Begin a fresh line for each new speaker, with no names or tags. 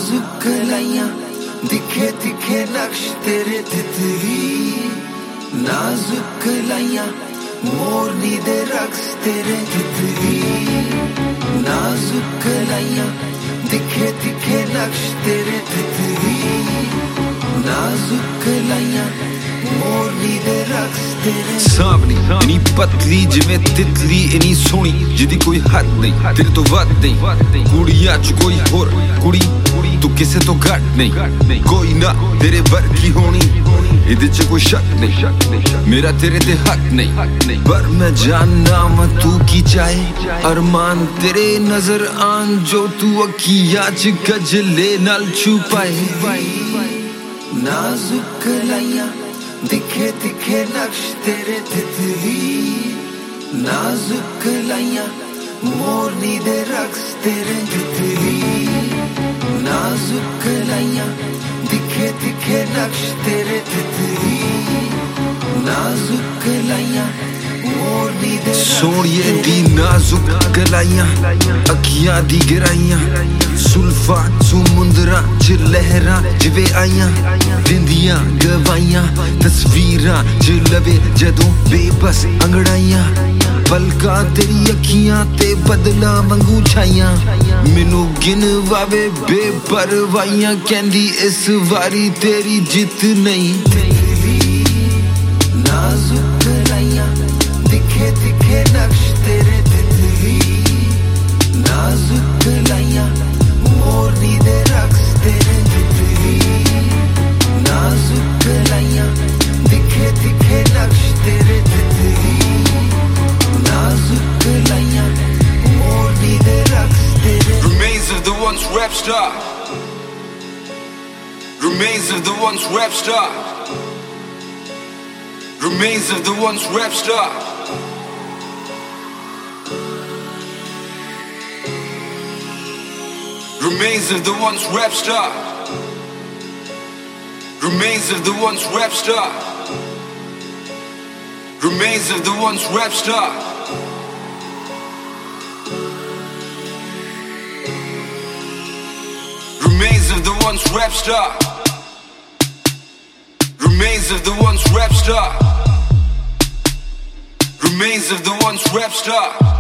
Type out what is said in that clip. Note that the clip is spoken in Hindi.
नाजुक कलाइयां दिखे दिखे नक्श तेरे तितली, नाजुक कलाइयां मोरनी दे रक्स तेरे तितली, नाजुक कलाइयां दिखे दिखे नक्श तेरे तितली, नाजुक कलाइयां मोरनी दे रक्स तेरे।
सावनी इनी पतली जिवें तितली इनी सोहनी जिदी कोई हद नहीं तेरे तो वध नहीं, कुड़ियां च कोई होर कुड़ी तू किसे तो घट नहीं, कोई ना तेरे वर्गी होनी इहदे च कोई शक नहीं, मेरा तेरे ते हक नहीं, पर मैं जानना मैं तू की चाहे अरमान तेरे नजर आन जो तू अखियां च गजले नाल छुपाए।
नाजुक कलाइयां दिखे दिखे नक्श तेरे तितली, नाजुक कलाइयां मोरनी दे रक्स तेरे तितली, नाजुक कलाइयां दिखे दिखे नक्श तेरे तितली, नाजुक कलाइयां मोरनी दे।
सोनिए दी नाजुक कलाइयां अखियां दी गहराइयां सुल्फा समुंदरा च लहरां जिवें आइयां दिंदियां गवाइयां तस्वीरां च लवे जदों बेबस अंगड़ाइयां पलकां तेरी अखियां ते बदला वांगू छाइयां मैनू गिनवावे बेपरवाहियां कहंदी इस वारी तेरी जित नहीं।
नाजुक कलाइयां दिखे दिखे नक्श तेरे तितली, नाजुक कलाइयां मोरनी दे रक्स तेरे तितली, नाजुक कलाइयां दिखे दिखे नक्श तेरे तितली, नाजुक कलाइयां मोरनी दे रक्स तेरे।
Remains of the once rap star, remains of the once rap star, remains of the once rap star. Remains of the once rap star, remains of the once rap star, remains of the once rap star. Remains of the once rap star, remains of the once rap star, remains of the once rap star.